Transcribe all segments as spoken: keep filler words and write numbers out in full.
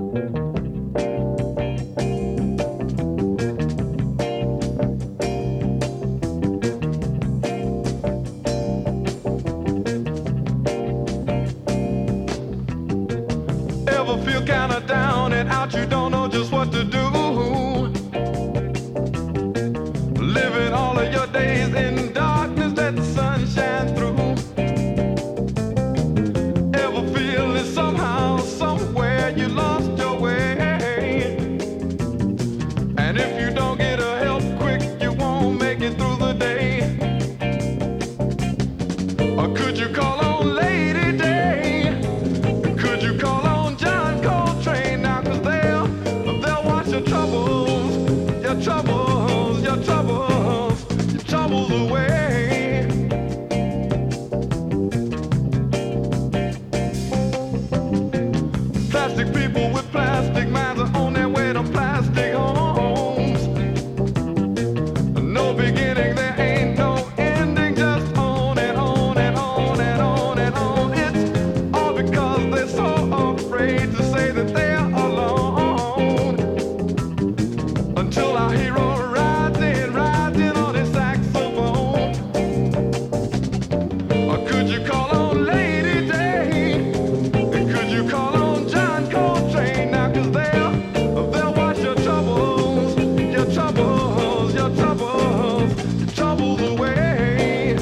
Ever feel kinda down and out, you don't know just what to do? Living all of your days in darkness, let the sun shine through. Ever feel that somehow, somewhere you lost your way? And if you don't get a help quick, you won't make it through the day. Or could you call on Lady Day? Could you call on John Coltrane now? 'Cause they'll, they'll wash your troubles, your troubles, your troubles, your troubles away. Plastic people with plastic minds are on their way to plastic homes. No beginning, there ain't no ending, just on and on and on and on and on. It's all because they're so afraid to say that they're alone. Until our hero rides in, rides in on his saxophone. Or could you call on Lady Day? Could you call on John Coltrane now? 'Cause they'll, they'll wash your troubles, your troubles, your troubles, your troubles away.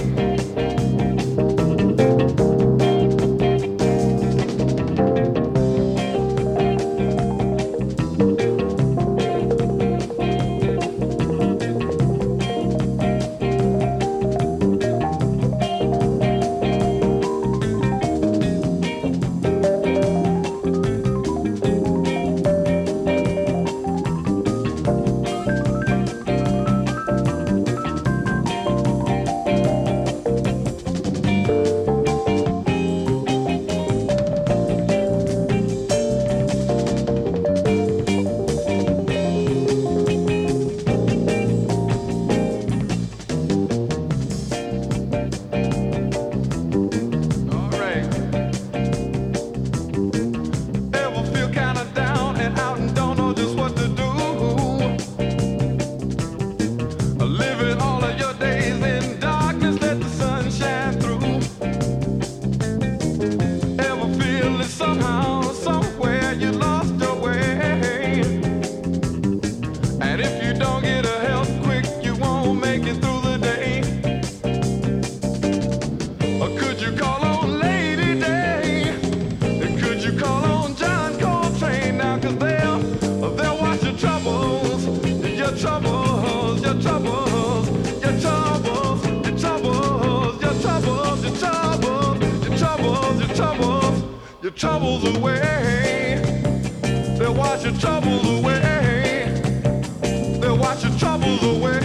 All right. Ever feel kinda down and out and don't know just what to do? Living all of your days in darkness, let the sun shine through. Ever feel that somehow, somewhere you lost your way? And if you don't get a help quick, you won't make it through the day. Or could you call on Lady Day? Could you call on John Coltrane now? 'Cause they'll, they'll wash your troubles, your troubles, your troubles, your troubles, your troubles, your troubles, your troubles, your troubles, your troubles, your troubles away. They'll wash your troubles away. They'll wash your troubles away.